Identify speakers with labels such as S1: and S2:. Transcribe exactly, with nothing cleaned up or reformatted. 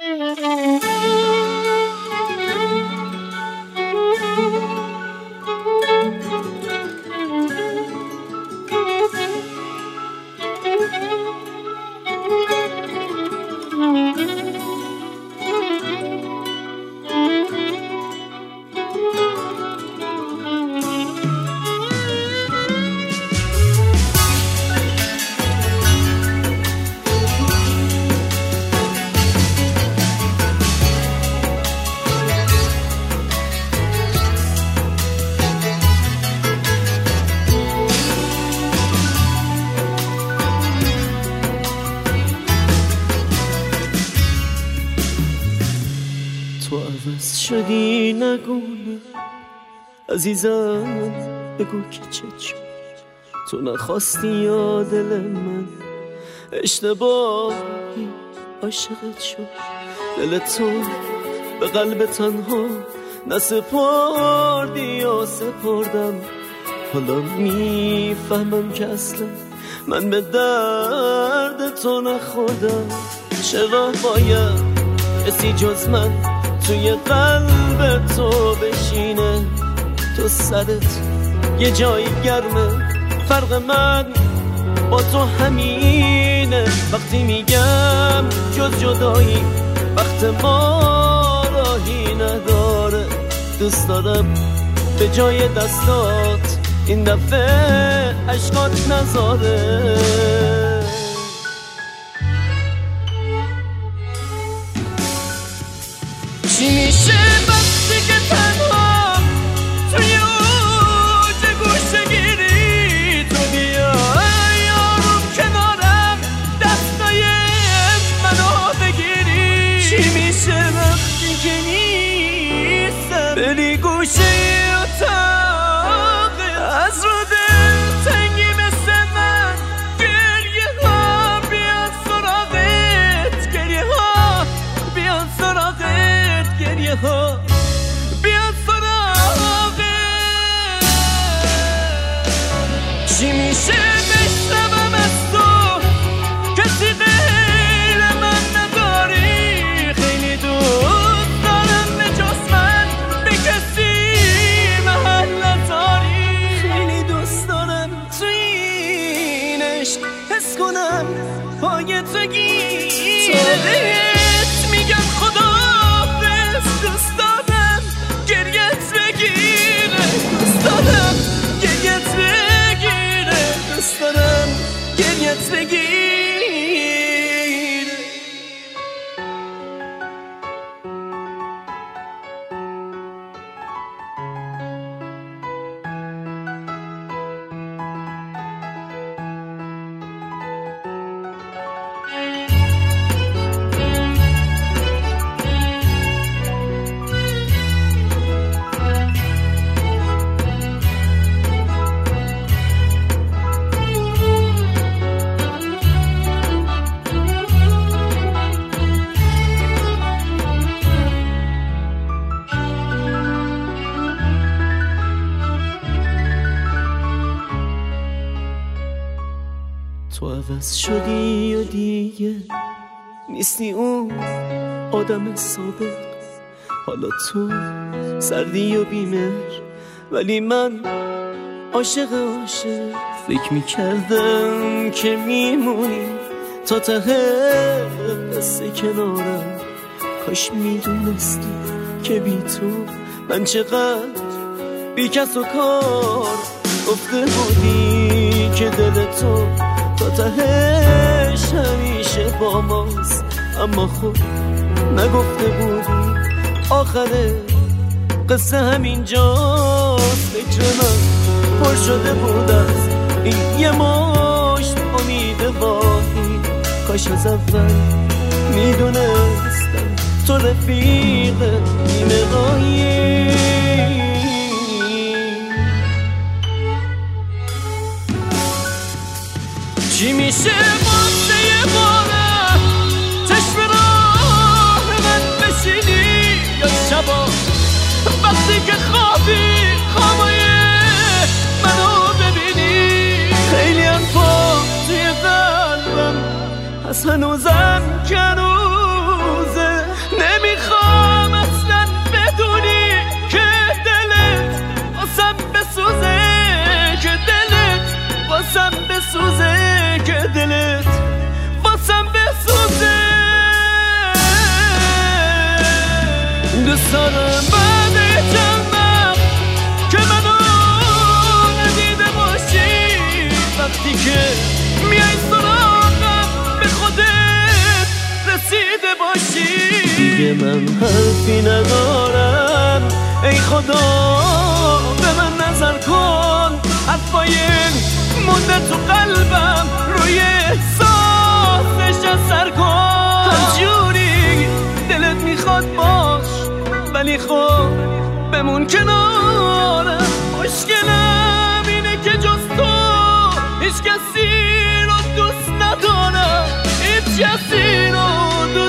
S1: تو عوض شدی نگونه عزیزم، بگو که چه شد. تو نخواستی یا دل من اشتباهی عاشقت شد. دل تو به قلب تنها نسپردی یا سپردم. حالا میفهمم که اصلا من به درد تو نخوردم. چرا باید کسی جز من توی قلب تو بشینه؟ تو سرت یه جایی گرمه، فرق من با تو همینه. وقتی میگم جز جدایی وقت ما راهی نداره. دوست دارم به جای دستات این دفعه عشقات نذاره. چی میشه وقتی که تنها توی اوج گوشه گیری تو بیای یارم کنارم دستای منو بگیری؟ چی میشه وقتی که نیستم بری گوشه اتاق از رو دل تنگی مثل من؟ گریه ها بیان سراغت، گریه ها بیان سراغت، گریه ها بیان سراغت. چی میشه بشنوم از تو کسی غیر من نداری؟ خیلی دوست دارم به جز من به کسی محل نداری. خیلی دوست دارم تو این عشق حس کنم پای تو گیره. میگم خدا دوست دارم گریت بگیره، دوست دارم گریت بگیره، دوست دارم گریت بگیره. تو عوض شدی و دیگه نیستی اون آدم سابق. حالا تو سردی و بیمهر ولی من عاشق عاشق. فکر میکردم که میمونی تا ته قصه کنارم. کاش میدونستی که بی تو من چقدر بی کس و کار. گفته بودی که دل تو تا تهش همیشه با ماست، اما خب نگفته بودی آخره قصه همین جاست. فکر من پر شده بود از این یه مشت امید واهی. کاش از اول میدونستم تو رفیق نیمه غایی. چی میشه واسه یه باره چشم راه من بشینی یا شبا وقتی که خوابی خوابای منو ببینی؟ خیلی هم پا توی قلبم هست هنوزم که هنوزه میذارم بعد چند وقت که منو ندیده باشی، وقتی که میای سراغم به خودت رسیده باشی. دیگه من حرفی ندارم، ای خدا به من نظر کن، حرفای مونده تو قلبم روی احساسش اثر کن. هر جوری دلت میخواد باش، ولی خب بمون کنارم. مشکلم اینه که جز تو هیچ کسی رو دوست ندارم، هیچ کسی رو دوست